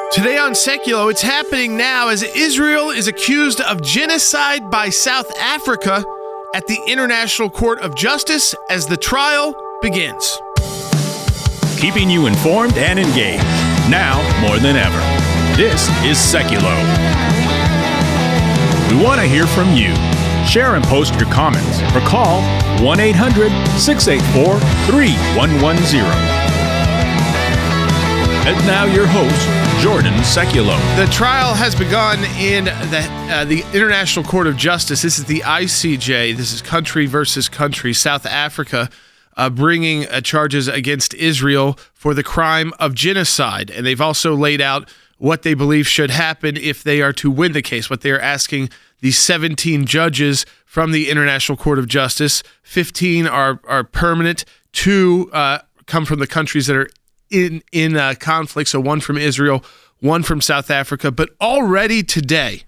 Today on Seculo, it's happening now as Israel is accused of genocide by South Africa at the International Court of Justice as the trial begins. Keeping you informed and engaged, now more than ever. This is Seculo. We want to hear from you. Share and post your comments or call 1-800-684-3110. And now your host, Jordan Seculo. The trial has begun in the International Court of Justice. This is the ICJ. This is country versus country. South Africa bringing charges against Israel for the crime of genocide. And they've also laid out what they believe should happen if they are to win the case, what they are asking the 17 judges from the International Court of Justice. 15 are permanent. 2 come from the countries that are in conflict, so 1 from Israel, 1 from South Africa. But already today,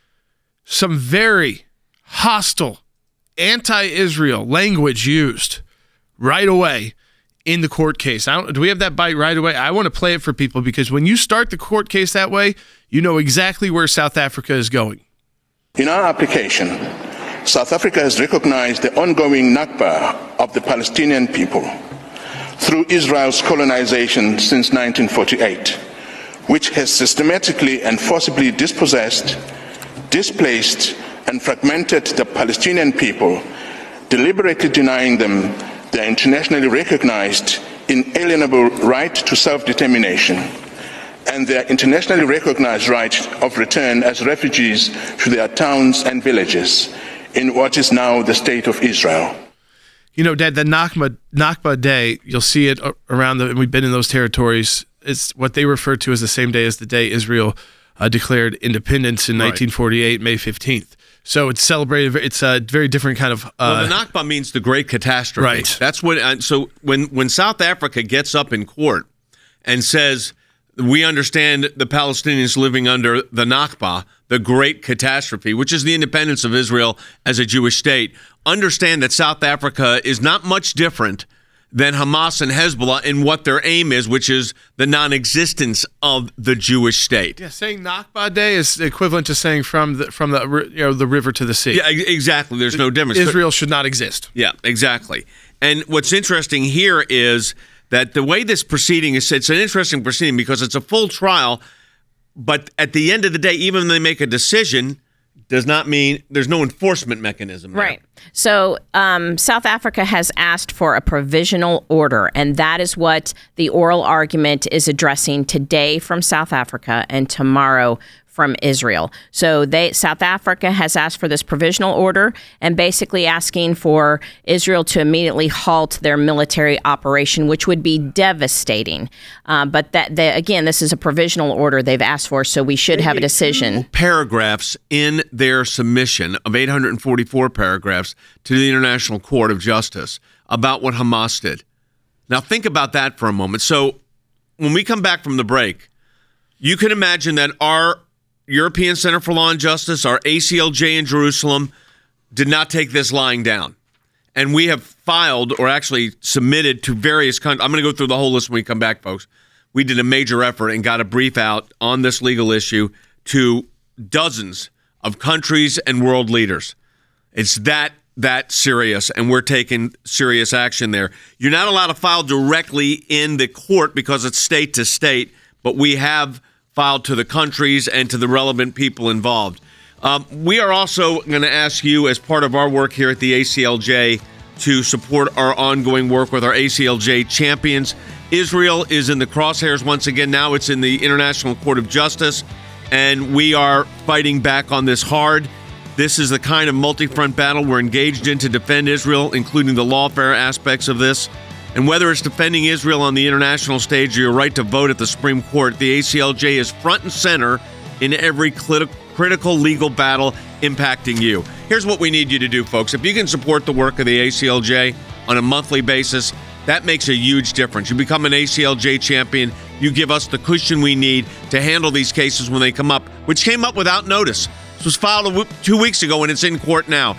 some very hostile, anti-Israel language used right away in the court case. Do we have that bite right away? I want to play it for people because when you start the court case that way, you know exactly where South Africa is going. In our application, South Africa has recognized the ongoing Nakba of the Palestinian people through Israel's colonization since 1948, which has systematically and forcibly dispossessed, displaced, and fragmented the Palestinian people, deliberately denying them their internationally recognized inalienable right to self-determination and their internationally recognized right of return as refugees to their towns and villages in what is now the State of Israel. You know, Dad, the Nakba Day, you'll see it around and we've been in those territories. It's what they refer to as the same day as the day Israel declared independence in 1948, May 15th. So it's celebrated. It's a very different kind of. Well, the Nakba means the great catastrophe. Right. That's what. So when South Africa gets up in court and says, we understand the Palestinians living under the Nakba, the great catastrophe, which is the independence of Israel as a Jewish state, understand that South Africa is not much different than Hamas and Hezbollah in what their aim is, which is the non-existence of the Jewish state. Yeah, saying Nakba Day is equivalent to saying from the river to the sea. Yeah, exactly. There's no difference. Israel should not exist. Yeah, exactly. And what's interesting here is that the way this proceeding is, it's an interesting proceeding because it's a full trial, but at the end of the day, even when they make a decision, does not mean there's no enforcement mechanism there. Right. So South Africa has asked for a provisional order, and that is what the oral argument is addressing today from South Africa and tomorrow from Israel. So South Africa has asked for this provisional order and basically asking for Israel to immediately halt their military operation, which would be devastating. But again, this is a provisional order they've asked for, so we should have a decision. Paragraphs in their submission of 844 paragraphs to the International Court of Justice about what Hamas did. Now think about that for a moment. So when we come back from the break, you can imagine that our European Center for Law and Justice, our ACLJ in Jerusalem, did not take this lying down. And we have filed or actually submitted to various countries. I'm going to go through the whole list when we come back, folks. We did a major effort and got a brief out on this legal issue to dozens of countries and world leaders. It's that serious, and we're taking serious action there. You're not allowed to file directly in the court because it's state to state, but we have filed to the countries and to the relevant people involved. We are also going to ask you, as part of our work here at the ACLJ, to support our ongoing work with our ACLJ champions. Israel is in the crosshairs once again. Now it's in the International Court of Justice, and we are fighting back on this hard. This is the kind of multi-front battle we're engaged in to defend Israel, including the lawfare aspects of this. And whether it's defending Israel on the international stage or your right to vote at the Supreme Court, the ACLJ is front and center in every critical legal battle impacting you. Here's what we need you to do, folks. If you can support the work of the ACLJ on a monthly basis, that makes a huge difference. You become an ACLJ champion. You give us the cushion we need to handle these cases when they come up, which came up without notice. This was filed 2 weeks ago, and it's in court now.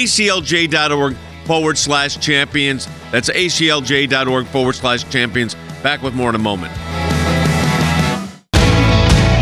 ACLJ.org/champions. That's ACLJ.org/champions. Back with more in a moment.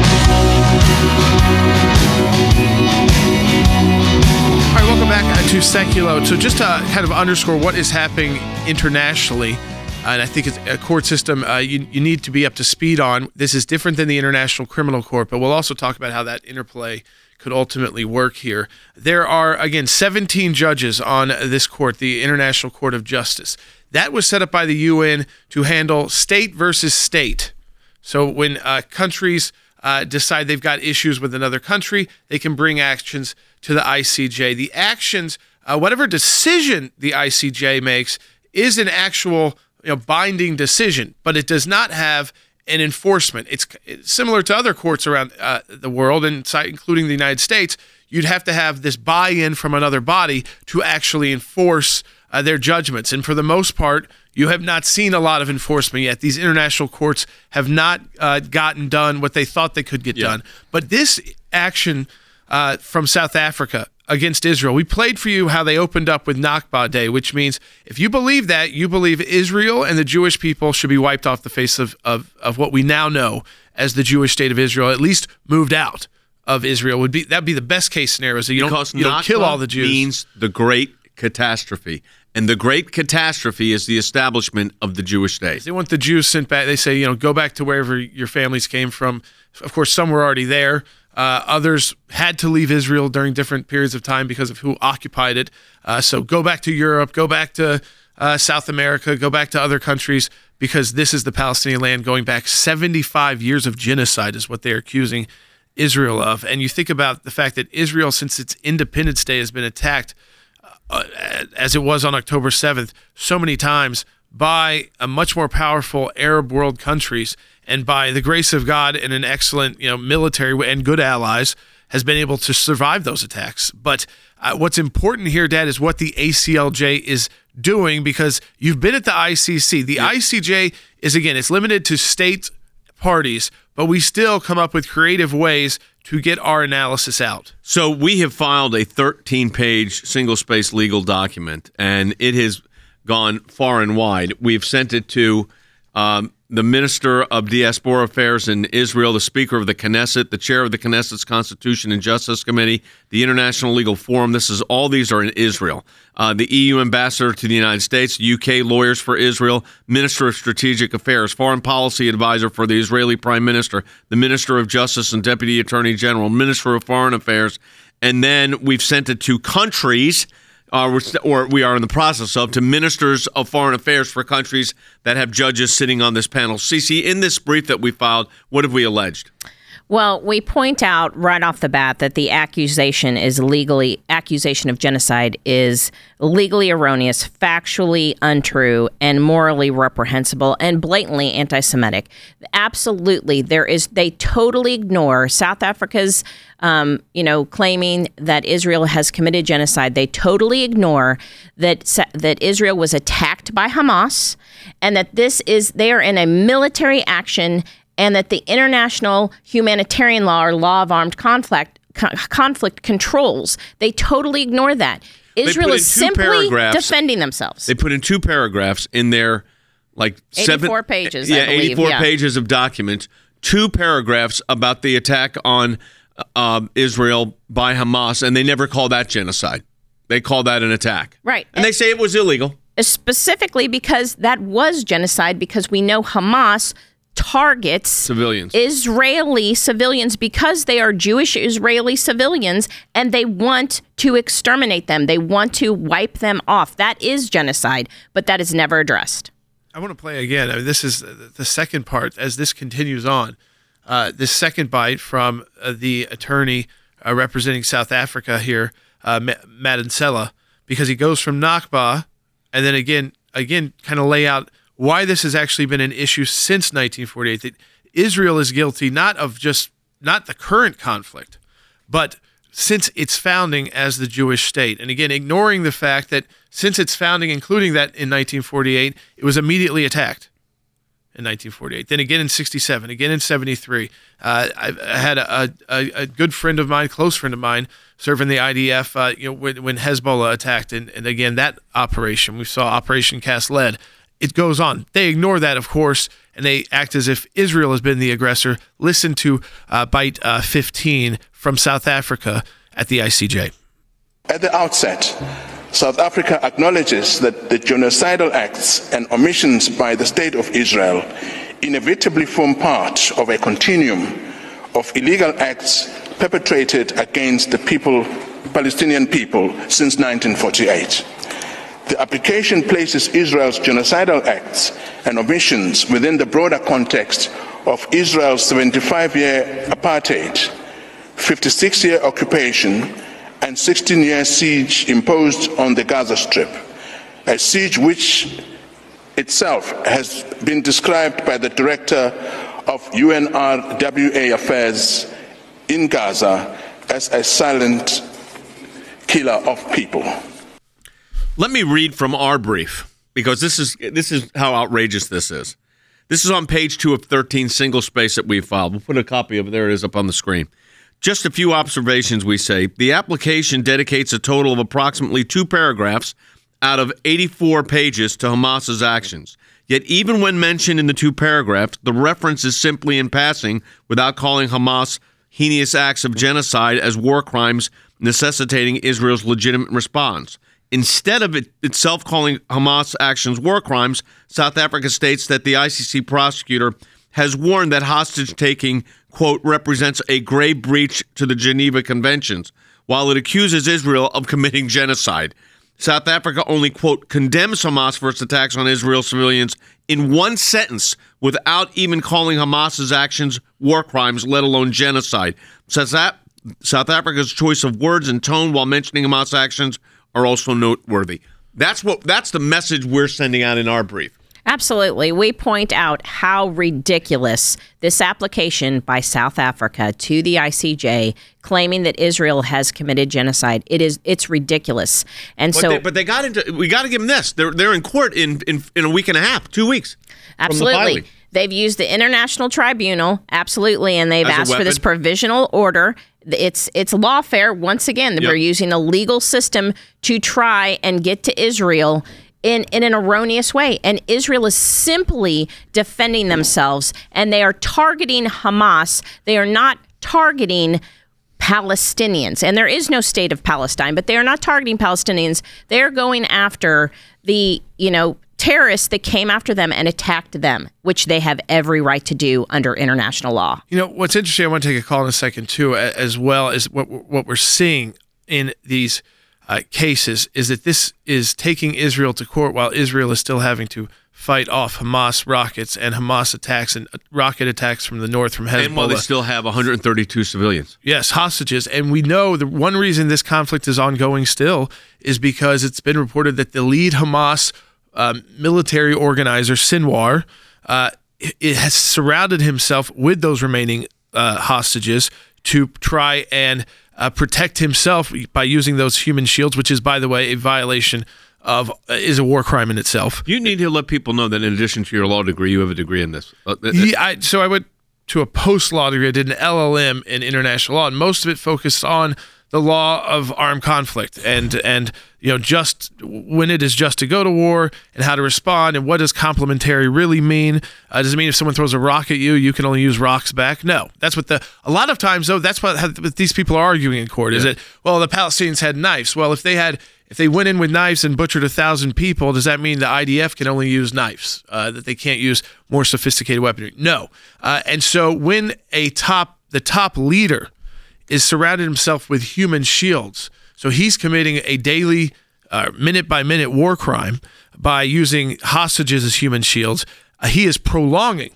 you, Sekulow. So just to kind of underscore what is happening internationally, and I think it's a court system you need to be up to speed on. This is different than the International Criminal Court, but we'll also talk about how that interplay could ultimately work here. There are, again, 17 judges on this court, the International Court of Justice. That was set up by the UN to handle state versus state. So when countries decide they've got issues with another country, they can bring actions to the ICJ. The actions, whatever decision the ICJ makes, is an actual binding decision, but it does not have an enforcement. It's similar to other courts around the world, and including the United States. You'd have to have this buy-in from another body to actually enforce their judgments. And for the most part, you have not seen a lot of enforcement yet. These international courts have not gotten done what they thought they could get done. But this action from South Africa against Israel, we played for you how they opened up with Nakba Day, which means if you believe that, you believe Israel and the Jewish people should be wiped off the face of what we now know as the Jewish state of Israel, at least moved out of Israel. That'd be the best case scenario. So you don't kill all the Jews. Means the great catastrophe. And the great catastrophe is the establishment of the Jewish state. They want the Jews sent back. They say, go back to wherever your families came from. Of course, some were already there. Others had to leave Israel during different periods of time because of who occupied it. So go back to Europe, go back to South America, go back to other countries, because this is the Palestinian land going back 75 years of genocide is what they're accusing Israel of. And you think about the fact that Israel, since its Independence Day, has been attacked as it was on October 7th, so many times by a much more powerful Arab world countries, and by the grace of God and an excellent military and good allies, has been able to survive those attacks. But what's important here, Dad, is what the ACLJ is doing, because you've been at the ICC. The ICJ is, again, it's limited to state parties, but we still come up with creative ways to get our analysis out. So we have filed a 13-page single-space legal document, and it has gone far and wide. We've sent it to the Minister of Diaspora Affairs in Israel, the Speaker of the Knesset, the Chair of the Knesset's Constitution and Justice Committee, the International Legal Forum. All these are in Israel. The EU Ambassador to the United States, UK Lawyers for Israel, Minister of Strategic Affairs, Foreign Policy Advisor for the Israeli Prime Minister, the Minister of Justice and Deputy Attorney General, Minister of Foreign Affairs, and then we've sent it to countries, or we are in the process of, to ministers of foreign affairs for countries that have judges sitting on this panel. Cece, in this brief that we filed, what have we alleged? Well, we point out right off the bat that the accusation of genocide is legally erroneous, factually untrue, and morally reprehensible, and blatantly anti-Semitic. Absolutely, they totally ignore South Africa's, claiming that Israel has committed genocide. They totally ignore that Israel was attacked by Hamas, and that they are in a military action, and that the international humanitarian law, or law of armed conflict controls. They totally ignore that. Israel is simply defending themselves. They put in 2 paragraphs in their 84 pages, I believe. 84 pages of documents, 2 paragraphs about the attack on Israel by Hamas, and they never call that genocide. They call that an attack. Right. And they say it was illegal. Specifically because that was genocide, because we know Hamas targets civilians, Israeli civilians, because they are Jewish Israeli civilians, and they want to exterminate them. They want to wipe them off. That is genocide, but that is never addressed. I want to play again. This is the second part as this continues on. This second bite from the attorney representing South Africa here, Madonsela, because he goes from Nakba and then again kind of lay out why this has actually been an issue since 1948, that Israel is guilty not the current conflict, but since its founding as the Jewish state. And again, ignoring the fact that since its founding, including that in 1948, it was immediately attacked in 1948. Then again in 67, again in 73. I had a good friend of mine, close friend of mine, serve in the IDF when Hezbollah attacked. And again, that operation, we saw Operation Cast Lead. It goes on. They ignore that, of course, and they act as if Israel has been the aggressor. Listen to Bite 15 from South Africa at the ICJ. At the outset, South Africa acknowledges that the genocidal acts and omissions by the State of Israel inevitably form part of a continuum of illegal acts perpetrated against the Palestinian people since 1948. The application places Israel's genocidal acts and omissions within the broader context of Israel's 75-year apartheid, 56-year occupation, and 16-year siege imposed on the Gaza Strip, a siege which itself has been described by the director of UNRWA Affairs in Gaza as a silent killer of people. Let me read from our brief, because this is how outrageous this is. This is on page 2 of 13, single space that we filed. We'll put a copy of it. There it is up on the screen. Just a few observations, we say. The application dedicates a total of approximately 2 paragraphs out of 84 pages to Hamas's actions. Yet even when mentioned in the 2 paragraphs, the reference is simply in passing without calling Hamas heinous acts of genocide as war crimes necessitating Israel's legitimate response. Instead of itself calling Hamas actions war crimes, South Africa states that the ICC prosecutor has warned that hostage-taking, quote, represents a grave breach to the Geneva Conventions, while it accuses Israel of committing genocide. South Africa only, quote, condemns Hamas for its attacks on Israel civilians in one sentence without even calling Hamas's actions war crimes, let alone genocide. Says that South Africa's choice of words and tone while mentioning Hamas actions are also noteworthy. That's the message we're sending out in our brief. Absolutely. We point out how ridiculous this application by South Africa to the ICJ claiming that Israel has committed genocide. It's ridiculous. And but they got into. We got to give them this. They're in court in a week and a half, 2 weeks. Absolutely. They've used the International Tribunal, absolutely, and they've asked for this provisional order. It's lawfare. Once again, they're using the legal system to try and get to Israel in an erroneous way. And Israel is simply defending themselves, and they are targeting Hamas. They are not targeting Palestinians. And there is no state of Palestine, but they are not targeting Palestinians. They're going after the, terrorists that came after them and attacked them, which they have every right to do under international law. What's interesting, I want to take a call in a second, too, as well as what we're seeing in these cases is that this is taking Israel to court while Israel is still having to fight off Hamas rockets and Hamas attacks and rocket attacks from the north from Hezbollah. And while they still have 132 civilians. Yes, hostages. And we know the one reason this conflict is ongoing still is because it's been reported that the lead Hamas military organizer, Sinwar, it has surrounded himself with those remaining hostages to try and protect himself by using those human shields, which is, by the way, a violation is a war crime in itself. You need to let people know that in addition to your law degree, you have a degree in this. So I went to a post-law degree. I did an LLM in international law, and most of it focused on the law of armed conflict and just when it is just to go to war and how to respond and what does complementary really mean. Does it mean if someone throws a rock at you, you can only use rocks back? No. That's what a lot of times, though, that's what these people are arguing in court is that, well, the Palestinians had knives. Well, if they went in with knives and butchered 1,000 people, does that mean the IDF can only use knives, that they can't use more sophisticated weaponry? No. And so when the top leader is surrounded himself with human shields, so he's committing a daily, minute-by-minute war crime by using hostages as human shields. He is prolonging,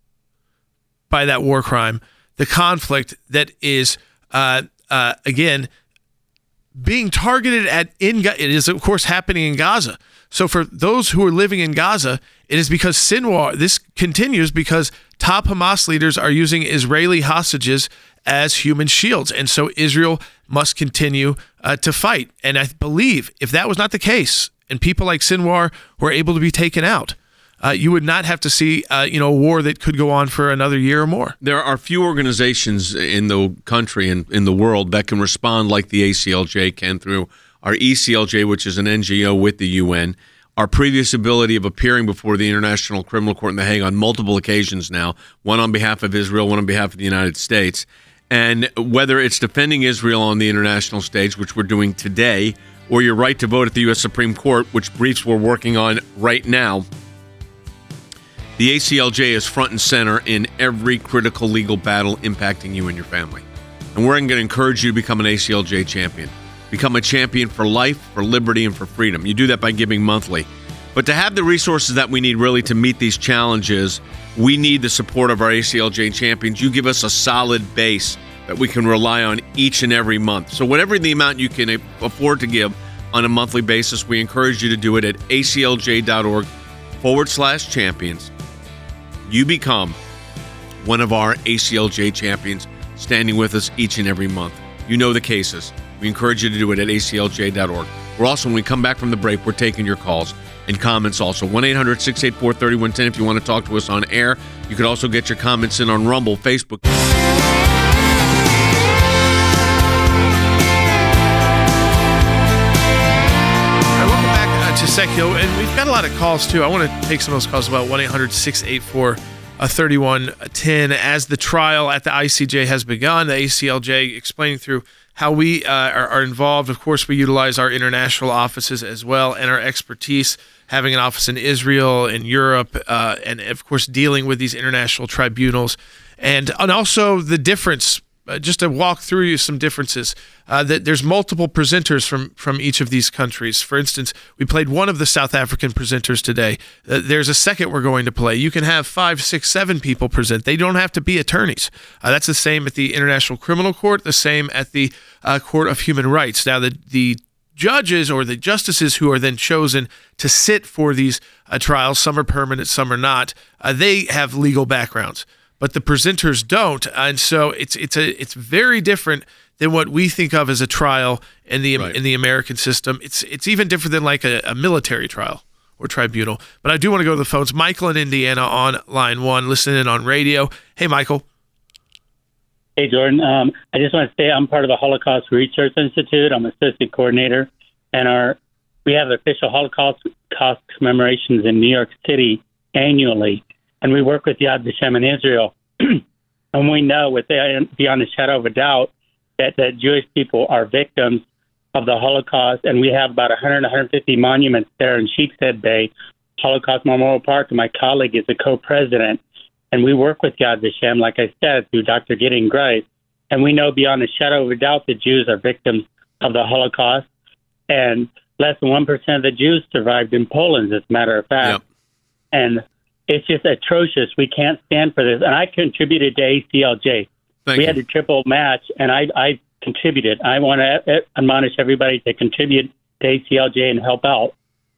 by that war crime, the conflict that is, again, being targeted it is, of course, happening in Gaza. So for those who are living in Gaza, it is because this continues because top Hamas leaders are using Israeli hostages as human shields. And so Israel must continue to fight. And I believe if that was not the case and people like Sinwar were able to be taken out, you would not have to see a war that could go on for another year or more. There are few organizations in the country and in the world that can respond like the ACLJ can through our ECLJ, which is an NGO with the UN, our previous ability of appearing before the International Criminal Court in The Hague on multiple occasions now, one on behalf of Israel, one on behalf of the United States. And whether it's defending Israel on the international stage, which we're doing today, or your right to vote at the U.S. Supreme Court, which briefs we're working on right now, the ACLJ is front and center in every critical legal battle impacting you and your family. And we're going to encourage you to become an ACLJ champion. Become a champion for life, for liberty, and for freedom. You do that by giving monthly. But to have the resources that we need really to meet these challenges, we need the support of our ACLJ champions. You give us a solid base that we can rely on each and every month. So whatever the amount you can afford to give on a monthly basis, we encourage you to do it at aclj.org/champions. You become one of our ACLJ champions, standing with us each and every month. You know the cases. We encourage you to do it at aclj.org. We're also, when we come back from the break, we're taking your calls and comments also. 1-800-684-3110 if you want to talk to us on air. You could also get your comments in on Rumble, Facebook. Secchio, and we've got a lot of calls too. I want to take some of those calls about 1-800-684-3110 as the trial at the ICJ has begun. The ACLJ explaining through how we are involved. Of course, we utilize our international offices as well and our expertise, having an office in Israel, in Europe, and of course dealing with these international tribunals, and also the difference. Just to walk through you some differences, that there's multiple presenters from each of these countries. For instance, we played one of the South African presenters today. There's a second we're going to play. You can have 5, 6, 7 people present. They don't have to be attorneys. That's the same at the International Criminal Court, the same at the Court of Human Rights. Now, the judges or the justices who are then chosen to sit for these trials, some are permanent, some are not, they have legal backgrounds. But the presenters don't, and so it's very different than what we think of as a trial in the American system. It's even different than like a military trial or tribunal. But I do want to go to the phones. Michael in Indiana on line 1, listening on radio. Hey, Michael. Hey, Jordan. I just want to say I'm part of the Holocaust Research Institute. I'm assistant coordinator, and we have official Holocaust commemorations in New York City annually. And we work with Yad Vashem in Israel. And we know beyond a shadow of a doubt that the Jewish people are victims of the Holocaust. And we have about 150 monuments there in Sheepshead Bay, Holocaust Memorial Park. And my colleague is the co-president. And we work with Yad Vashem, like I said, through Dr. Gideon Grice. And we know beyond a shadow of a doubt that Jews are victims of the Holocaust. And less than 1% of the Jews survived in Poland, as a matter of fact. Yep. And it's just atrocious. We can't stand for this. And I contributed to ACLJ. We had a triple match, and I contributed. I want to admonish everybody to contribute to ACLJ and help out.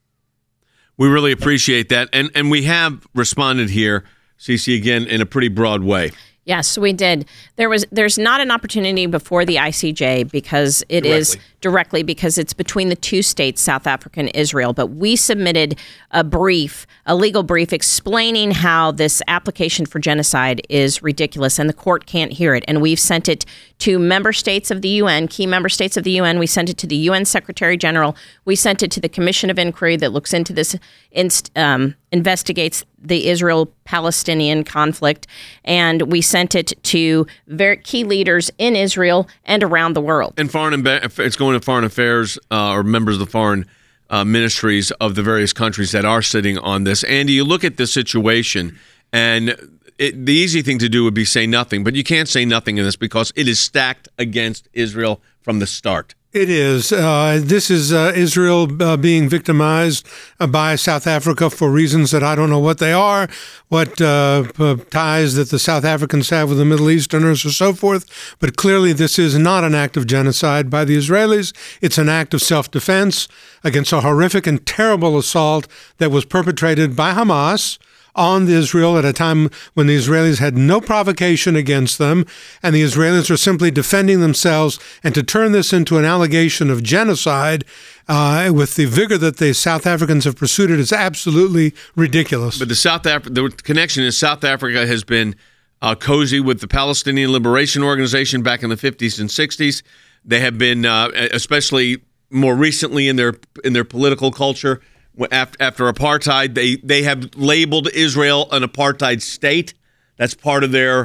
We really appreciate that. And we have responded here, CC, again, in a pretty broad way. Yes, we did. There's not an opportunity before the ICJ because it is directly because it's between the two states, South Africa and Israel. But we submitted a legal brief explaining how this application for genocide is ridiculous and the court can't hear it. And we've sent it to member states of the UN, key member states of the UN. We sent it to the UN Secretary General. We sent it to the Commission of Inquiry that looks into this, investigates the Israel-Palestinian conflict. And we sent it to very key leaders in Israel and around the world. And it's going to foreign affairs or members of the foreign ministries of the various countries that are sitting on this. Andy, you look at this situation, and the easy thing to do would be say nothing, but you can't say nothing in this because it is stacked against Israel from the start. It is. This is Israel being victimized by South Africa for reasons that I don't know what they are, what ties that the South Africans have with the Middle Easterners or so forth. But clearly this is not an act of genocide by the Israelis. It's an act of self-defense against a horrific and terrible assault that was perpetrated by Hamas on Israel at a time when the Israelis had no provocation against them, and the Israelis are simply defending themselves. And to turn this into an allegation of genocide with the vigor that the South Africans have pursued it is absolutely ridiculous. But the connection is South Africa has been cozy with the Palestinian Liberation Organization back in the 50s and 60s. They have been, especially more recently in their political culture, after apartheid, they have labeled Israel an apartheid state. That's part of their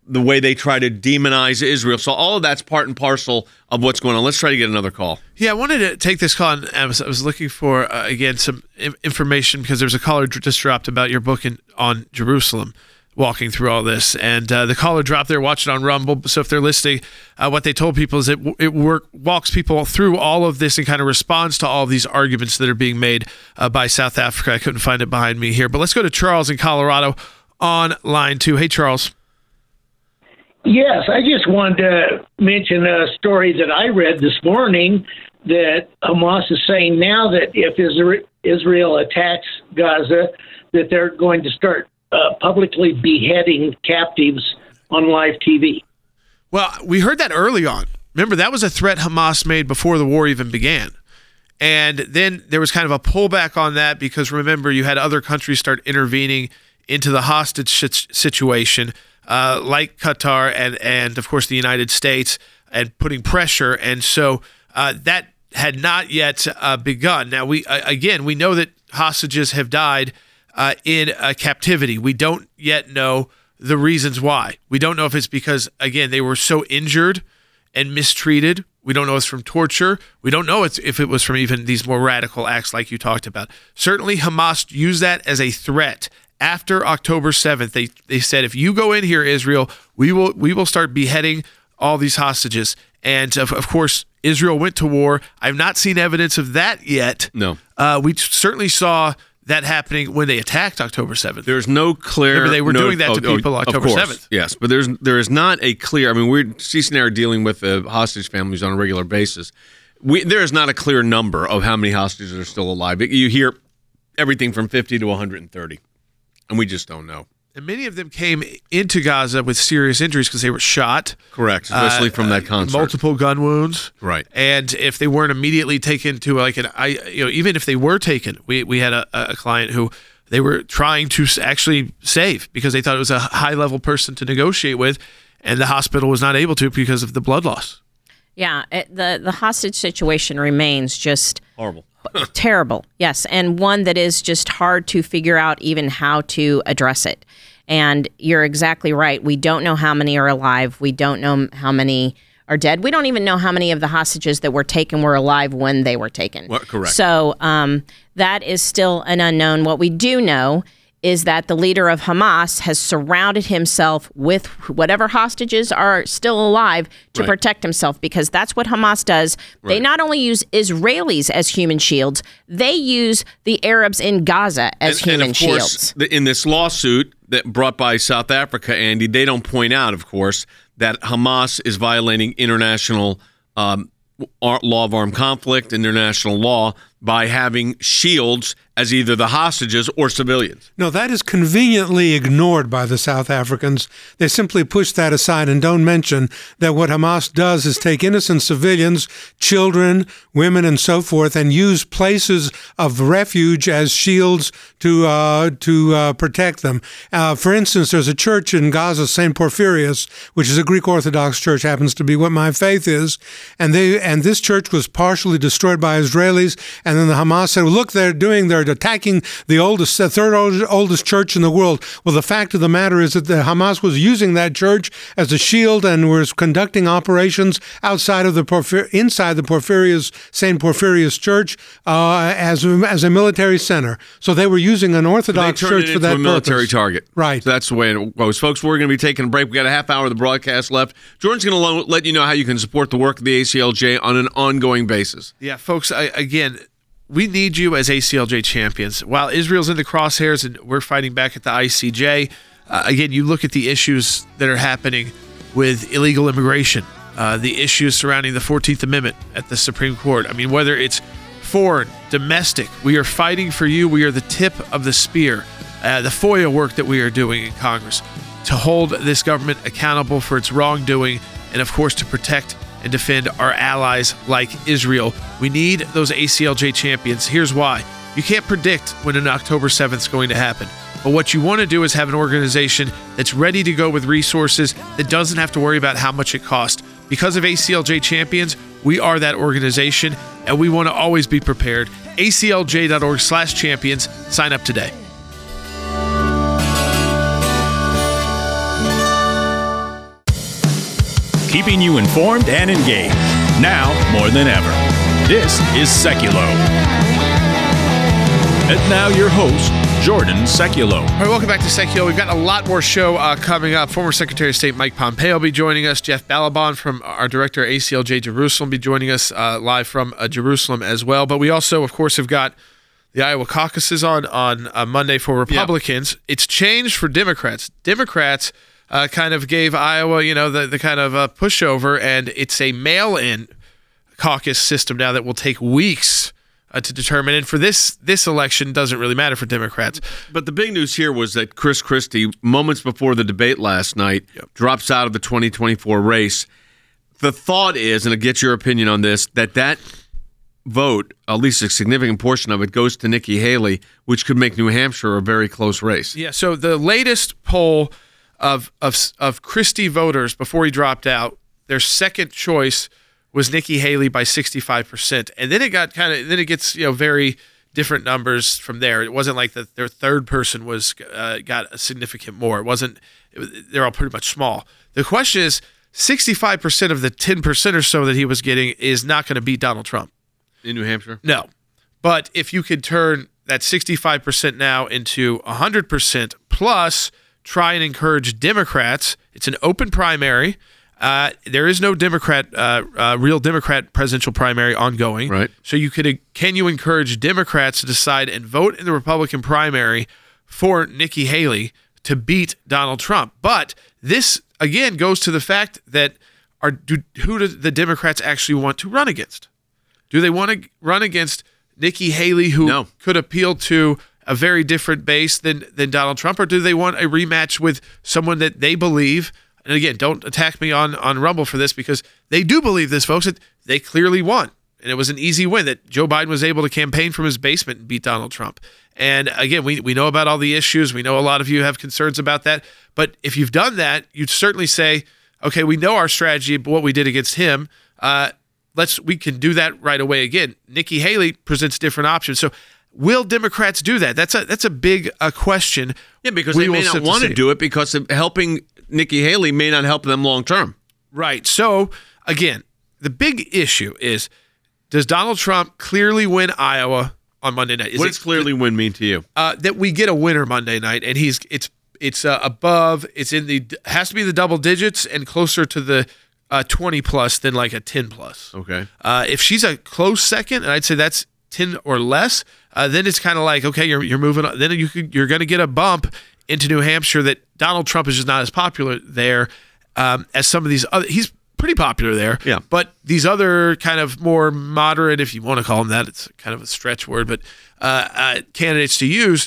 the way they try to demonize Israel. So all of that's part and parcel of what's going on. Let's try to get another call. Yeah, I wanted to take this call, and I was looking for, again, some information because there's a caller just dropped about your book on Jerusalem, walking through all this. And the caller dropped there, watched it on Rumble. So if they're listening, what they told people is it walks people through all of this and kind of responds to all of these arguments that are being made by South Africa. I couldn't find it behind me here. But let's go to Charles in Colorado on line 2. Hey, Charles. Yes, I just wanted to mention a story that I read this morning that Hamas is saying now that if Israel attacks Gaza, that they're going to start publicly beheading captives on live TV. Well, we heard that early on. Remember, that was a threat Hamas made before the war even began. And then there was kind of a pullback on that because, remember, you had other countries start intervening into the hostage situation, like Qatar and of course, the United States, and putting pressure. And so that had not yet begun. Now, we know that hostages have died in captivity. We don't yet know the reasons why. We don't know if it's because, again, they were so injured and mistreated. We don't know if it's from torture. We don't know if it was from even these more radical acts like you talked about. Certainly, Hamas used that as a threat. After October 7th, they said, if you go in here, Israel, we will start beheading all these hostages. And, of course, Israel went to war. I've not seen evidence of that yet. No. We certainly saw that happening when they attacked October 7th. There's no clear... Remember, they were doing that to people October 7th. Yes, but there is not a clear... I mean, CC and I are dealing with hostage families on a regular basis. There is not a clear number of how many hostages are still alive. You hear everything from 50 to 130, and we just don't know. And many of them came into Gaza with serious injuries because they were shot. Correct, especially from that concert. Multiple gun wounds. Right. And if they weren't immediately taken to even if they were taken, we had a client who they were trying to actually save because they thought it was a high-level person to negotiate with, and the hospital was not able to because of the blood loss. Yeah, the hostage situation remains just horrible. Terrible, yes, and one that is just hard to figure out even how to address it. And you're exactly right. We don't know how many are alive. We don't know how many are dead. We don't even know how many of the hostages that were taken were alive when they were taken. Well, correct. So that is still an unknown. What we do know is that the leader of Hamas has surrounded himself with whatever hostages are still alive to protect himself, because that's what Hamas does. They not only use Israelis as human shields, they use the Arabs in Gaza as human shields. And of course, in this lawsuit that brought by South Africa, Andy, they don't point out, of course, that Hamas is violating international law of armed conflict, international law, by having shields as either the hostages or civilians. No, that is conveniently ignored by the South Africans. They simply push that aside and don't mention that what Hamas does is take innocent civilians, children, women, and so forth, and use places of refuge as shields to protect them. For instance, there's a church in Gaza, St. Porphyrius, which is a Greek Orthodox church, happens to be what my faith is, and this church was partially destroyed by Israelis, and then the Hamas said, well, look, they're attacking the third oldest church in the world. Well, the fact of the matter is that the Hamas was using that church as a shield and was conducting operations outside of inside the St. Porphyrius church as a military center. So they were using an Orthodox church for that purpose. A military target. Right. So that's the way it goes. Folks, we're going to be taking a break. We got a half hour of the broadcast left. Jordan's going to let you know how you can support the work of the ACLJ on an ongoing basis. Yeah, folks, again, we need you as ACLJ champions. While Israel's in the crosshairs and we're fighting back at the ICJ, again, you look at the issues that are happening with illegal immigration, the issues surrounding the 14th Amendment at the Supreme Court. I mean, whether it's foreign, domestic, we are fighting for you. We are the tip of the spear. The FOIA work that we are doing in Congress to hold this government accountable for its wrongdoing and, of course, to protect and defend our allies like Israel. We need those ACLJ champions. Here's why. You can't predict when an October 7th is going to happen. But what you want to do is have an organization that's ready to go with resources that doesn't have to worry about how much it costs. Because of ACLJ champions, we are that organization, and we want to always be prepared. ACLJ.org/champions. Sign up today. keeping you informed and engaged. Now more than ever. This is Seculo. And now your host, Jordan Seculo. All right, welcome back to Seculo. We've got a lot more show coming up. Former Secretary of State Mike Pompeo will be joining us. Jeff Balaban from our director, ACLJ Jerusalem, will be joining us live from Jerusalem as well. But we also, of course, have got the Iowa caucuses on Monday for Republicans. Yep. It's changed for Democrats. Democrats kind of gave Iowa, the kind of pushover, and it's a mail-in caucus system now that will take weeks to determine. And for this election, doesn't really matter for Democrats. But the big news here was that Chris Christie, moments before the debate last night, drops out of the 2024 race. The thought is, and I'll get your opinion on this, that vote, at least a significant portion of it, goes to Nikki Haley, which could make New Hampshire a very close race. Yeah, so the latest poll of Christie voters before he dropped out, their second choice was Nikki Haley by 65%, and then it gets very different numbers from there. It wasn't like their third person was got a significant more. They're all pretty much small. The question is, 65% of the 10% or so that he was getting is not going to beat Donald Trump in New Hampshire. No, but if you could turn that 65% now into 100% plus, try and encourage Democrats. It's an open primary. There is no real Democrat presidential primary ongoing. Right. So can you encourage Democrats to decide and vote in the Republican primary for Nikki Haley to beat Donald Trump? But this, again, goes to the fact that who do the Democrats actually want to run against? Do they want to run against Nikki Haley, who could appeal to a very different base than Donald Trump, or do they want a rematch with someone that they believe? And again, don't attack me on Rumble for this, because they do believe this, folks, that they clearly won. And it was an easy win, that Joe Biden was able to campaign from his basement and beat Donald Trump. And again, we know about all the issues. We know a lot of you have concerns about that. But if you've done that, you'd certainly say, okay, we know our strategy, but what we did against him, we can do that right away again. Nikki Haley presents different options. So will Democrats do that? That's a big question. Yeah, because they may not want to do it, because of helping Nikki Haley may not help them long term. Right. So again, the big issue is, does Donald Trump clearly win Iowa on Monday night? What does clearly win mean to you? That we get a winner Monday night, and it's above. Has to be the double digits and closer to the 20 plus than like a 10 plus. Okay. If she's a close second, and I'd say that's 10 or less, then it's kind of like, okay, you're moving on. Then you're going to get a bump into New Hampshire that Donald Trump is just not as popular there as some of these other. He's pretty popular there. Yeah. But these other kind of more moderate, if you want to call them that, it's kind of a stretch word, but candidates to use,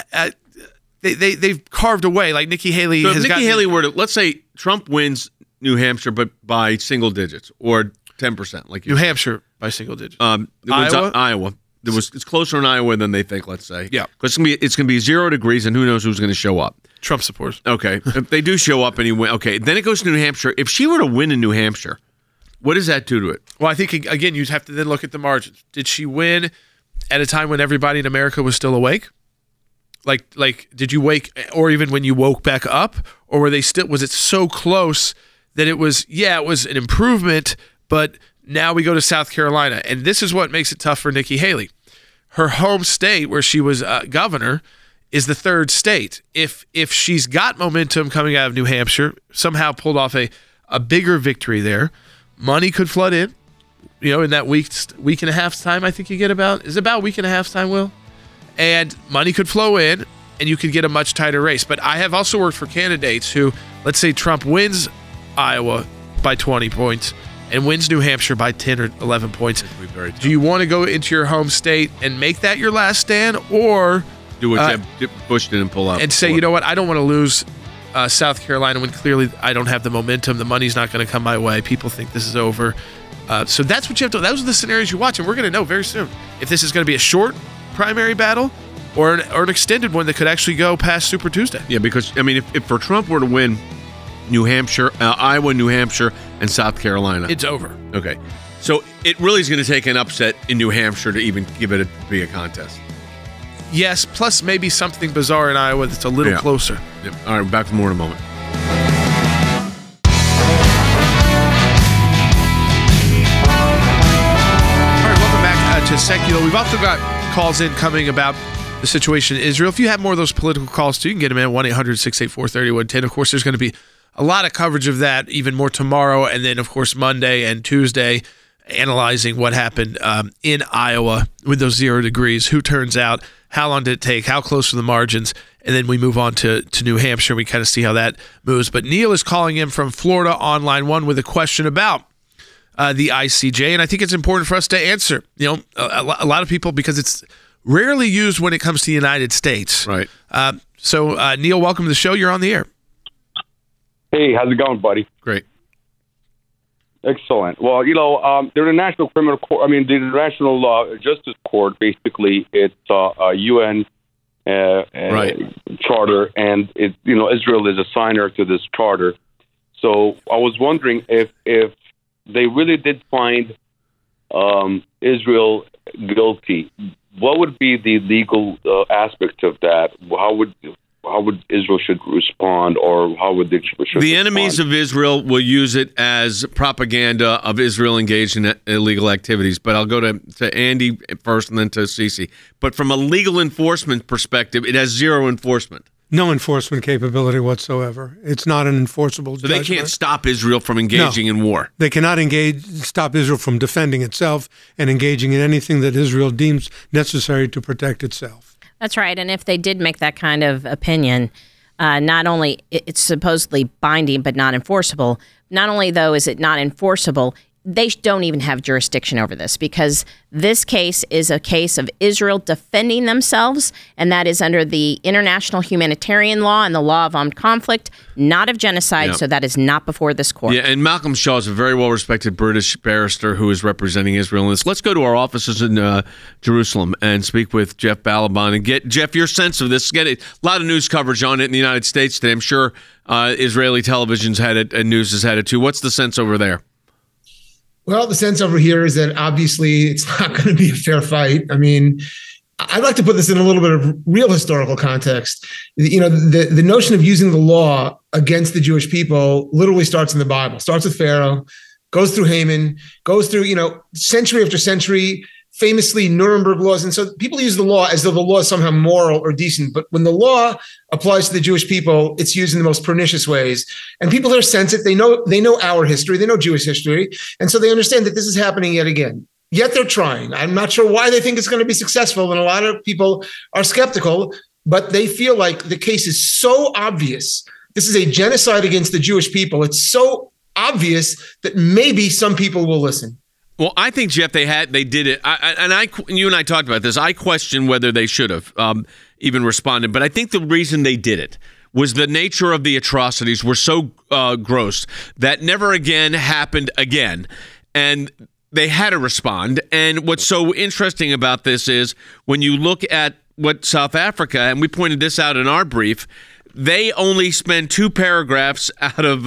they've carved away. Like Nikki Haley has got. Nikki Haley were to, let's say Trump wins New Hampshire, but by single digits or 10%, like New Hampshire by single digits. Iowa. It's closer in Iowa than they think, let's say. Yeah. Because it's going to be 0 degrees, and who knows who's going to show up. Trump supporters. Okay. If they do show up and he win, okay. Then it goes to New Hampshire. If she were to win in New Hampshire, what does that do to it? Well, I think, again, you'd have to then look at the margins. Did she win at a time when everybody in America was still awake? Like, did you wake, or even when you woke back up? Or was it so close that it was an improvement, but now we go to South Carolina, and this is what makes it tough for Nikki Haley. Her home state, where she was governor, is the third state. If she's got momentum coming out of New Hampshire, somehow pulled off a bigger victory there, money could flood in. In that week and a half time, I think you get about a week and a half time, Will, and money could flow in, and you could get a much tighter race. But I have also worked for candidates who, let's say Trump wins Iowa by 20 points. And wins New Hampshire by 10 or 11 points. Do you want to go into your home state and make that your last stand, or do what Bush didn't pull out and say, you know what, I don't want to lose South Carolina when clearly I don't have the momentum. The money's not going to come my way. People think this is over. So that's what you have to. Those are the scenarios you watch, and we're going to know very soon if this is going to be a short primary battle or an extended one that could actually go past Super Tuesday. Yeah, because if for Trump were to win New Hampshire, Iowa, New Hampshire, and South Carolina, it's over. Okay, so it really is going to take an upset in New Hampshire to even give it be a contest. Yes, plus maybe something bizarre in Iowa that's a little closer. Yep. All right, back for more in a moment. secular. We've also got calls in coming about the situation in Israel. If you have more of those political calls too, you can get them in at 1-800-684-3110. Of course, there's going to be a lot of coverage of that, even more tomorrow, and then, of course, Monday and Tuesday, analyzing what happened in Iowa with those 0 degrees, who turns out, how long did it take, how close were the margins, and then we move on to New Hampshire. We kind of see how that moves. But Neil is calling in from Florida on line 1 with a question about the ICJ, and I think it's important for us to answer. You know, a lot of people, because it's rarely used when it comes to the United States. Right. So, Neil, welcome to the show. You're on the air. Hey, how's it going, buddy? Great. Excellent. Well, you know, the International Criminal Court, the International Justice Court, basically, it's a UN charter, and Israel is a signer to this charter. So I was wondering if they really did find Israel guilty, what would be the legal aspect of that? How would Israel should respond, or how would they should respond? The enemies of Israel will use it as propaganda of Israel engaged in illegal activities. But I'll go to Andy first and then to Cece. But from a legal enforcement perspective, it has zero enforcement. No enforcement capability whatsoever. It's not an enforceable judgment. They can't stop Israel from engaging in war. They cannot stop Israel from defending itself and engaging in anything that Israel deems necessary to protect itself. That's right. And if they did make that kind of opinion, not only it's supposedly binding but not enforceable, not only, though, is it not enforceable, they don't even have jurisdiction over this, because this case is a case of Israel defending themselves, and that is under the international humanitarian law and the law of armed conflict, not of genocide. Yeah. So that is not before this court. Yeah, and Malcolm Shaw is a very well-respected British barrister who is representing Israel in this. Let's go to our offices in Jerusalem and speak with Jeff Balaban and get, Jeff, your sense of this. Get a lot of news coverage on it in the United States today. I'm sure Israeli television's had it and news has had it too. What's the sense over there? Well, the sense over here is that obviously it's not going to be a fair fight. I mean, I'd like to put this in a little bit of real historical context. You know, the notion of using the law against the Jewish people literally starts in the Bible. Starts with Pharaoh, goes through Haman, goes through, century after century, famously Nuremberg laws. And so people use the law as though the law is somehow moral or decent. But when the law applies to the Jewish people, it's used in the most pernicious ways. And people here sense it. They know our history. They know Jewish history. And so they understand that this is happening yet again. Yet they're trying. I'm not sure why they think it's going to be successful. And a lot of people are skeptical, but they feel like the case is so obvious. This is a genocide against the Jewish people. It's so obvious that maybe some people will listen. Well, I think, Jeff, they did it. You and I talked about this. I question whether they should have even responded. But I think the reason they did it was the nature of the atrocities were so gross that never again happened again. And they had to respond. And what's so interesting about this is when you look at what South Africa, and we pointed this out in our brief, they only spend 2 paragraphs out of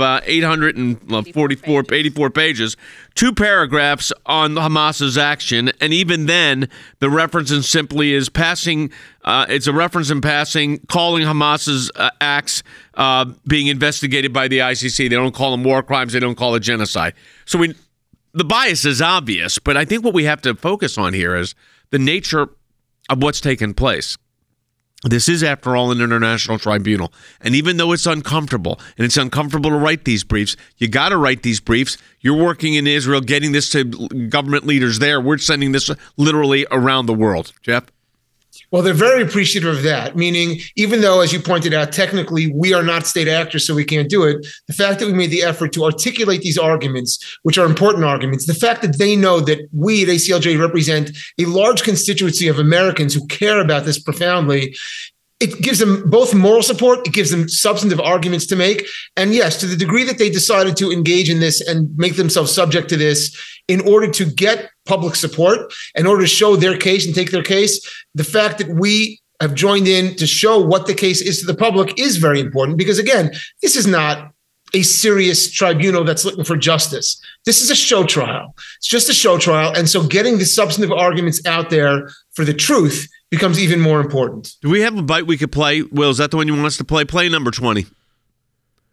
84 pages, 2 paragraphs on Hamas's action, and even then, the reference simply is passing. It's a reference in passing, calling Hamas's acts being investigated by the ICC. They don't call them war crimes. They don't call it genocide. So the bias is obvious, but I think what we have to focus on here is the nature of what's taken place. This is, after all, an international tribunal. And even though it's uncomfortable, and it's uncomfortable to write these briefs, you got to write these briefs. You're working in Israel, getting this to government leaders there. We're sending this literally around the world. Jeff? Well, they're very appreciative of that, meaning even though, as you pointed out, technically we are not state actors, so we can't do it, the fact that we made the effort to articulate these arguments, which are important arguments, the fact that they know that we at ACLJ represent a large constituency of Americans who care about this profoundly, it gives them both moral support, it gives them substantive arguments to make. And yes, to the degree that they decided to engage in this and make themselves subject to this in order to get public support, in order to show their case and take their case, the fact that we have joined in to show what the case is to the public is very important, because again, this is not a serious tribunal that's looking for justice. This is a show trial. It's just a show trial. And so getting the substantive arguments out there for the truth becomes even more important. Do we have a bite we could play? Will, is that the one you want us to play? Play number 20.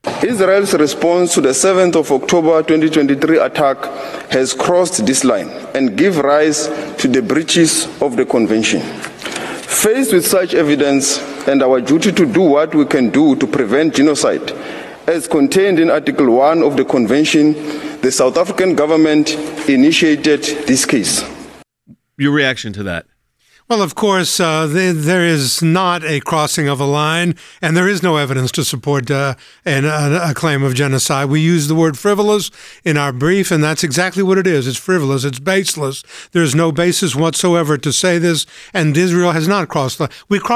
Israel's response to the 7th of October 2023 attack has crossed this line and give rise to the breaches of the convention. Faced with such evidence and our duty to do what we can do to prevent genocide, as contained in Article 1 of the convention, the South African government initiated this case. Your reaction to that? Well, of course, there is not a crossing of a line, and there is no evidence to support a claim of genocide. We use the word frivolous in our brief, and that's exactly what it is. It's frivolous. It's baseless. There's no basis whatsoever to say this, and Israel has not crossed the line.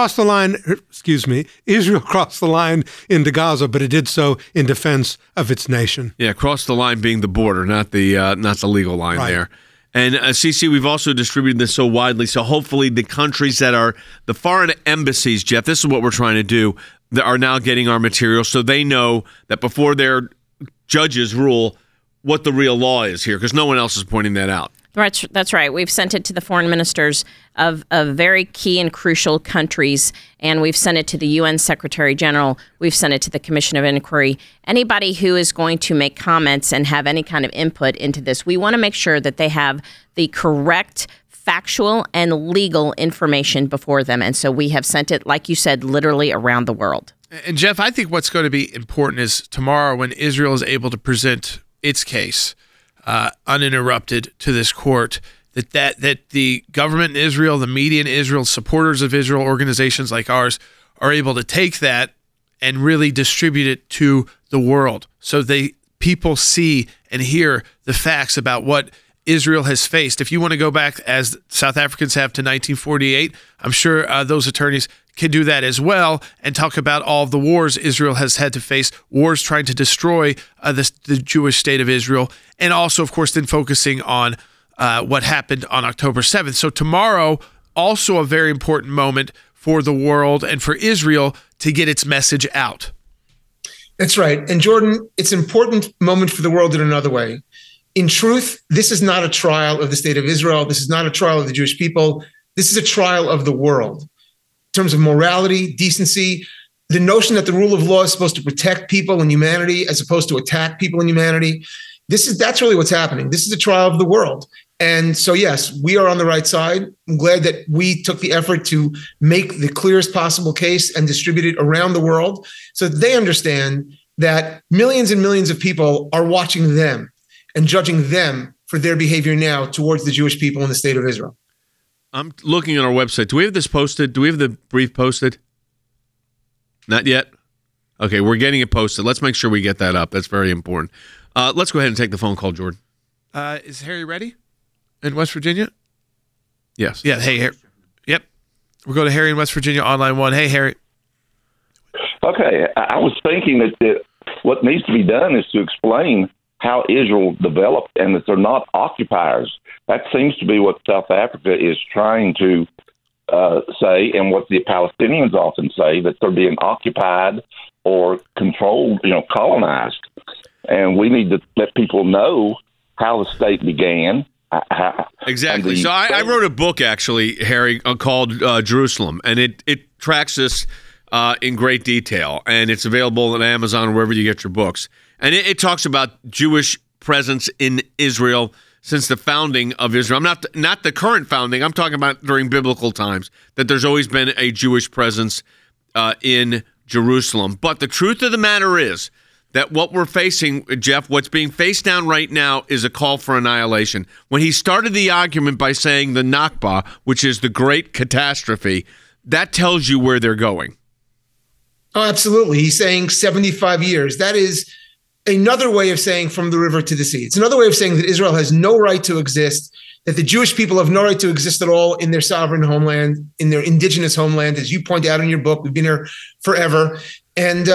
Israel crossed the line into Gaza, but it did so in defense of its nation. Yeah, cross the line being the border, not the legal line there. And CC, we've also distributed this so widely, so hopefully the countries that are the foreign embassies, Jeff, this is what we're trying to do, that are now getting our material so they know that before their judges rule what the real law is here, because no one else is pointing that out. That's right. We've sent it to the foreign ministers of very key and crucial countries, and we've sent it to the UN Secretary General. We've sent it to the Commission of Inquiry. Anybody who is going to make comments and have any kind of input into this, we want to make sure that they have the correct factual and legal information before them. And so we have sent it, like you said, literally around the world. And Jeff, I think what's going to be important is tomorrow when Israel is able to present its case uninterrupted to this court, that the government in Israel, the media in Israel, supporters of Israel, organizations like ours are able to take that and really distribute it to the world so people see and hear the facts about what Israel has faced. If you want to go back, as South Africans have, to 1948, I'm sure those attorneys can do that as well and talk about all of the wars Israel has had to face, wars trying to destroy the Jewish state of Israel, and also, of course, then focusing on what happened on October 7th. So tomorrow, also a very important moment for the world and for Israel to get its message out. That's right. And Jordan, it's an important moment for the world in another way. In truth, this is not a trial of the state of Israel. This is not a trial of the Jewish people. This is a trial of the world. In terms of morality, decency, the notion that the rule of law is supposed to protect people and humanity as opposed to attack people and humanity. That's really what's happening. This is a trial of the world. And so, yes, we are on the right side. I'm glad that we took the effort to make the clearest possible case and distribute it around the world so that they understand that millions and millions of people are watching them and judging them for their behavior now towards the Jewish people in the state of Israel. I'm looking at our website. Do we have this posted? Do we have the brief posted? Not yet? Okay, we're getting it posted. Let's make sure we get that up. That's very important. Let's go ahead and take the phone call, Jordan. Is Harry ready in West Virginia? Yes. Yeah, hey, Harry. Yep. We'll go to Harry in West Virginia on line 1. Hey, Harry. Okay, I was thinking that what needs to be done is to explain how Israel developed and that they're not occupiers. That seems to be what South Africa is trying to say, and what the Palestinians often say, that they're being occupied or controlled, colonized. And we need to let people know how the state began. Exactly. So I wrote a book, actually, Harry, called Jerusalem, and it tracks this in great detail, and it's available on Amazon or wherever you get your books. And it talks about Jewish presence in Israel since the founding of Israel. I'm not the current founding. I'm talking about during biblical times, that there's always been a Jewish presence in Jerusalem. But the truth of the matter is that what we're facing, Jeff, what's being faced down right now is a call for annihilation. When he started the argument by saying the Nakba, which is the great catastrophe, that tells you where they're going. Oh, absolutely. He's saying 75 years. That is another way of saying from the river to the sea. It's another way of saying that Israel has no right to exist, that the Jewish people have no right to exist at all in their sovereign homeland, in their indigenous homeland. As you point out in your book, we've been here forever. And,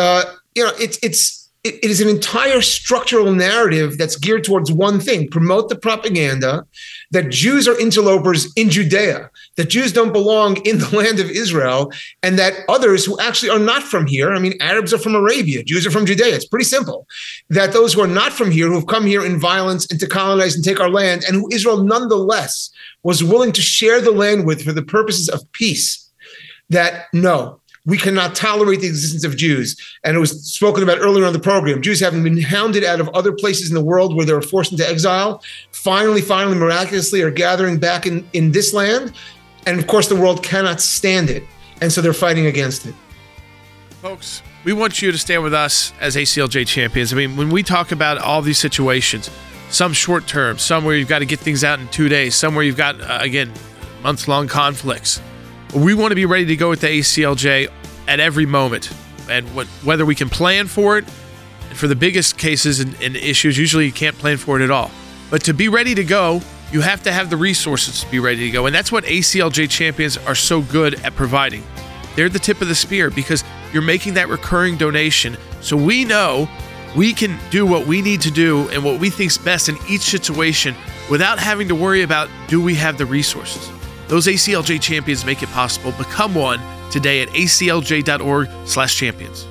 it is an entire structural narrative that's geared towards one thing: promote the propaganda that Jews are interlopers in Judea, that Jews don't belong in the land of Israel, and that others who actually are not from here, Arabs are from Arabia, Jews are from Judea. It's pretty simple. That those who are not from here, who have come here in violence and to colonize and take our land, and who Israel nonetheless was willing to share the land with for the purposes of peace, that no, we cannot tolerate the existence of Jews. And it was spoken about earlier on the program. Jews having been hounded out of other places in the world where they were forced into exile, finally, miraculously are gathering back in this land. And of course, the world cannot stand it. And so they're fighting against it. Folks, we want you to stand with us as ACLJ champions. I mean, when we talk about all these situations, some short term, some where you've got to get things out in 2 days, some where you've got, again, months-long conflicts. We want to be ready to go with the ACLJ at every moment. And whether we can plan for it, and for the biggest cases and issues, usually you can't plan for it at all. But to be ready to go, you have to have the resources to be ready to go. And that's what ACLJ champions are so good at providing. They're the tip of the spear because you're making that recurring donation. So we know we can do what we need to do and what we think's best in each situation without having to worry about, do we have the resources? Those ACLJ champions make it possible. Become one today at aclj.org/champions.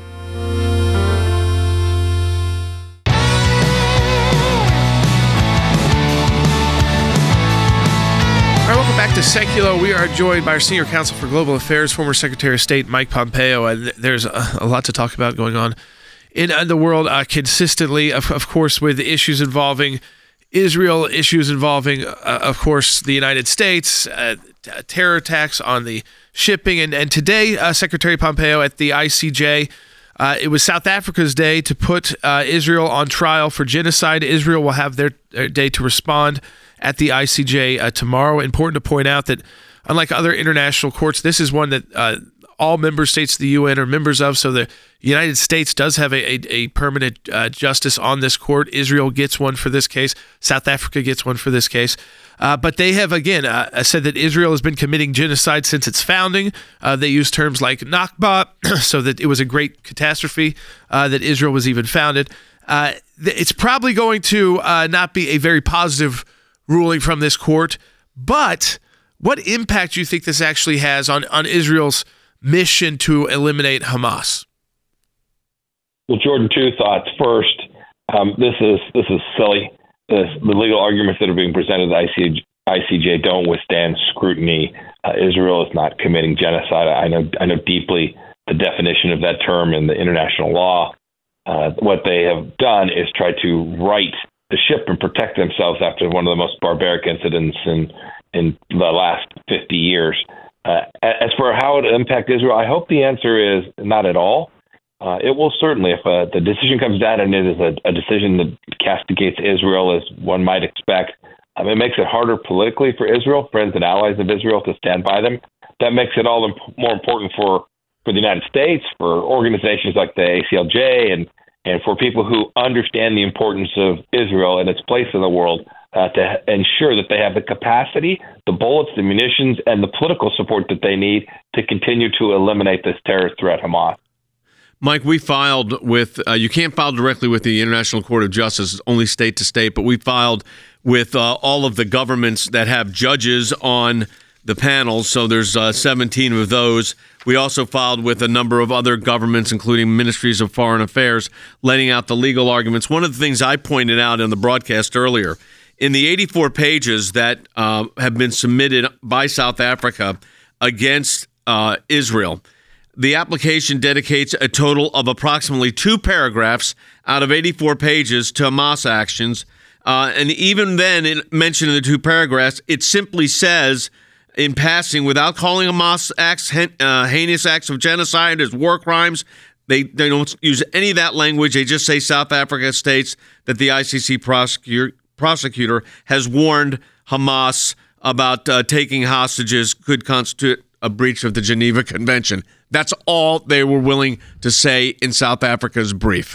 All right, welcome back to Seculo. We are joined by our Senior Counsel for Global Affairs, former Secretary of State Mike Pompeo, and there's a lot to talk about going on in the world consistently, of course, with issues involving Israel, issues involving, of course, the United States, terror attacks on the shipping. And today, Secretary Pompeo at the ICJ, it was South Africa's day to put Israel on trial for genocide. Israel will have their day to respond at the ICJ tomorrow. Important to point out that unlike other international courts, this is one that all member states of the UN are members of. So the United States does have a permanent justice on this court. Israel gets one for this case. South Africa gets one for this case. But they have, again, said that Israel has been committing genocide since its founding. They use terms like Nakba, so that it was a great catastrophe that Israel was even founded. It's probably going to not be a very positive ruling from this court, but what impact do you think this actually has on Israel's mission to eliminate Hamas? Well, Jordan, two thoughts. First, this is silly. The legal arguments that are being presented at the ICJ don't withstand scrutiny. Israel is not committing genocide. I know deeply the definition of that term in the international law. What they have done is try to right the ship and protect themselves after one of the most barbaric incidents in the last 50 years. As for how it will impact Israel, I hope the answer is not at all. It will certainly, if the decision comes down and it is a decision that castigates Israel as one might expect, it makes it harder politically for Israel, friends and allies of Israel, to stand by them. That makes it all more important for the United States, for organizations like the ACLJ, and for people who understand the importance of Israel and its place in the world, to ensure that they have the capacity, the bullets, the munitions, and the political support that they need to continue to eliminate this terrorist threat, Hamas. Mike, we filed with, you can't file directly with the International Court of Justice, only state to state, but we filed with all of the governments that have judges on the panels. So there's 17 of those. We also filed with a number of other governments, including ministries of foreign affairs, laying out the legal arguments. One of the things I pointed out in the broadcast earlier, in the 84 pages that have been submitted by South Africa against Israel, the application dedicates a total of approximately 2 paragraphs out of 84 pages to Hamas actions. And even then, it mentioned in the 2 paragraphs, it simply says in passing, without calling Hamas acts heinous acts of genocide as war crimes, they don't use any of that language. They just say South Africa states that the ICC prosecutor has warned Hamas about taking hostages could constitute a breach of the Geneva Convention. That's all they were willing to say in South Africa's brief.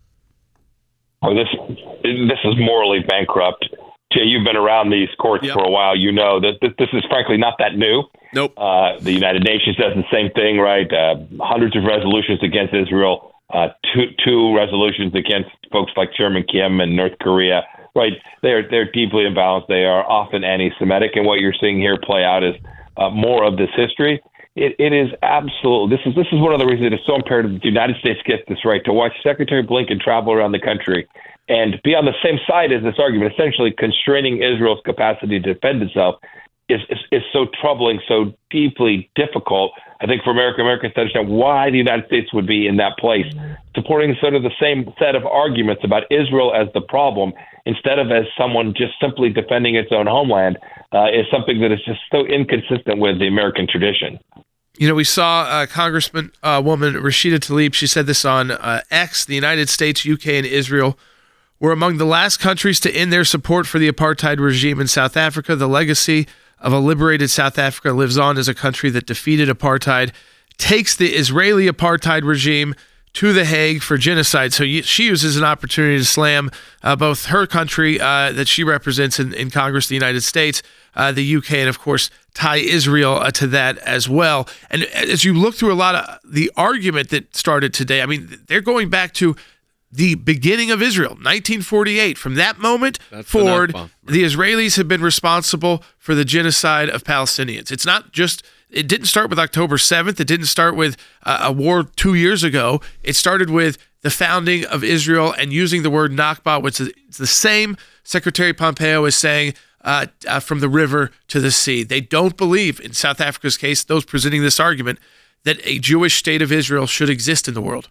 Oh, this is morally bankrupt. Jay, you've been around these courts for a while. You know that this is frankly not that new. Nope. The United Nations does the same thing, right? Hundreds of resolutions against Israel, two resolutions against folks like Chairman Kim and North Korea. Right? They're deeply imbalanced. They are often anti-Semitic, and what you're seeing here play out is more of this history. It is absolute. This is one of the reasons it is so imperative that the United States gets this right, to watch Secretary Blinken travel around the country and be on the same side as this argument, essentially constraining Israel's capacity to defend itself. is so troubling, so deeply difficult, I think, for Americans to understand why the United States would be in that place, supporting sort of the same set of arguments about Israel as the problem, instead of as someone just simply defending its own homeland, is something that is just so inconsistent with the American tradition. You know, we saw Congresswoman Rashida Tlaib. She said this on X. The United States, UK, and Israel were among the last countries to end their support for the apartheid regime in South Africa. The legacy of a liberated South Africa lives on as a country that defeated apartheid, takes the Israeli apartheid regime to The Hague for genocide. So she uses an opportunity to slam both her country that she represents in Congress, the United States, the UK, and of course tie Israel to that as well. And as you look through a lot of the argument that started today, I mean, they're going back to the beginning of Israel, 1948. From that moment forward, the Israelis have been responsible for the genocide of Palestinians. It's not just, it didn't start with October 7th. It didn't start with a war 2 years ago. It started with the founding of Israel and using the word Nakba, which is the same Secretary Pompeo is saying from the river to the sea. They don't believe, in South Africa's case, those presenting this argument, that a Jewish state of Israel should exist in the world.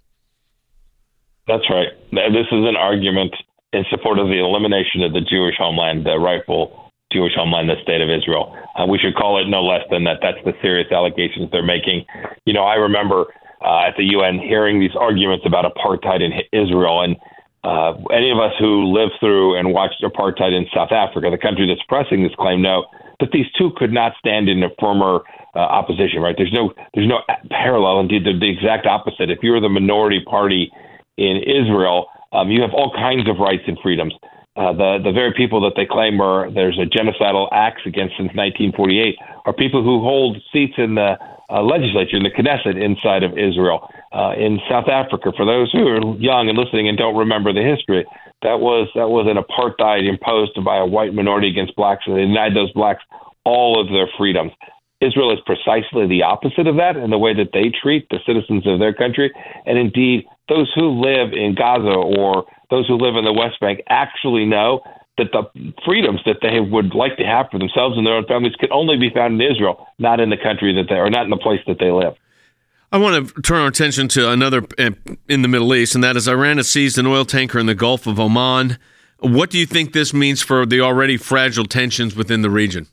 That's right. This is an argument in support of the elimination of the Jewish homeland, the rightful Jewish homeland, the state of Israel. We should call it no less than that. That's the serious allegations they're making. You know, I remember at the UN hearing these arguments about apartheid in Israel. And any of us who lived through and watched apartheid in South Africa, the country that's pressing this claim, know that these two could not stand in a firmer opposition, right? There's no parallel. Indeed, they're the exact opposite. If you're the minority party in Israel, you have all kinds of rights and freedoms. The very people that they claim there's a genocidal acts against since 1948 are people who hold seats in the legislature, in the Knesset inside of Israel. In South Africa, for those who are young and listening and don't remember the history, that was an apartheid imposed by a white minority against blacks, and they denied those blacks all of their freedoms. Israel is precisely the opposite of that in the way that they treat the citizens of their country. And indeed, those who live in Gaza or those who live in the West Bank actually know that the freedoms that they would like to have for themselves and their own families can only be found in Israel, not in the country that they are, not in the place that they live. I want to turn our attention to another in the Middle East, and that is Iran has seized an oil tanker in the Gulf of Oman. What do you think this means for the already fragile tensions within the region?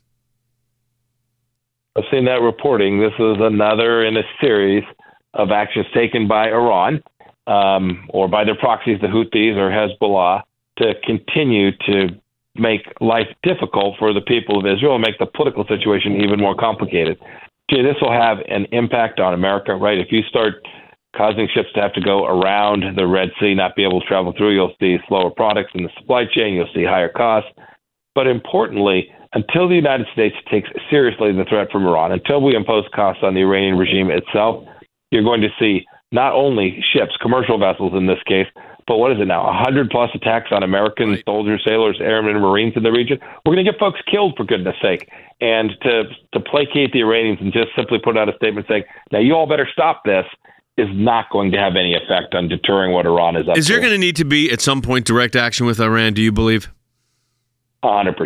I've seen that reporting. This is another in a series of actions taken by Iran or by their proxies, the Houthis or Hezbollah, to continue to make life difficult for the people of Israel and make the political situation even more complicated. See, this will have an impact on America, right? If you start causing ships to have to go around the Red Sea, not be able to travel through, you'll see slower products in the supply chain, you'll see higher costs. But importantly, until the United States takes seriously the threat from Iran, until we impose costs on the Iranian regime itself, you're going to see not only ships, commercial vessels in this case, but what is it now, 100-plus attacks on American soldiers, sailors, airmen, and Marines in the region? We're going to get folks killed, for goodness sake. And to placate the Iranians and just simply put out a statement saying, now you all better stop this, is not going to have any effect on deterring what Iran is up to. Is there going to need to be, at some point, direct action with Iran, do you believe? 100%.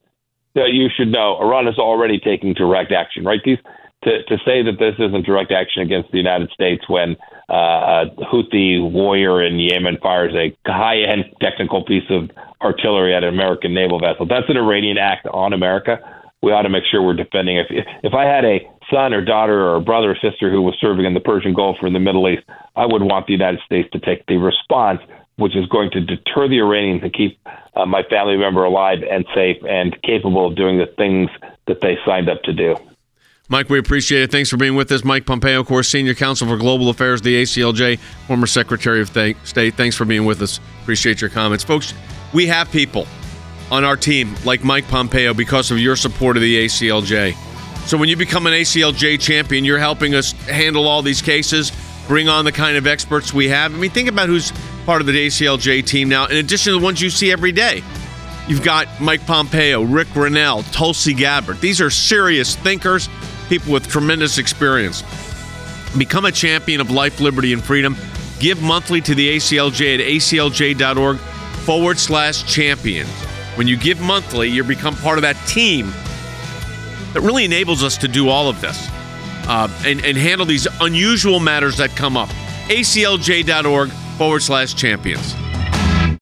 You should know Iran is already taking direct action, right? To say that this isn't direct action against the United States when a Houthi warrior in Yemen fires a high-end technical piece of artillery at an American naval vessel, that's an Iranian act on America. We ought to make sure we're defending it. If I had a son or daughter or a brother or sister who was serving in the Persian Gulf or in the Middle East, I would want the United States to take the response which is going to deter the Iranians and keep my family member alive and safe and capable of doing the things that they signed up to do. Mike, we appreciate it. Thanks for being with us. Mike Pompeo, of course, Senior Counsel for Global Affairs, the ACLJ, former Secretary of State. Thanks for being with us. Appreciate your comments. Folks, we have people on our team like Mike Pompeo because of your support of the ACLJ. So when you become an ACLJ champion, you're helping us handle all these cases, bring on the kind of experts we have. I mean, think about who's part of the ACLJ team now, in addition to the ones you see every day. You've got Mike Pompeo, Rick Grinnell, Tulsi Gabbard. These are serious thinkers, people with tremendous experience. Become a champion of life, liberty, and freedom. Give monthly to the ACLJ at aclj.org/champions. When you give monthly, you become part of that team that really enables us to do all of this and handle these unusual matters that come up. aclj.org/champions.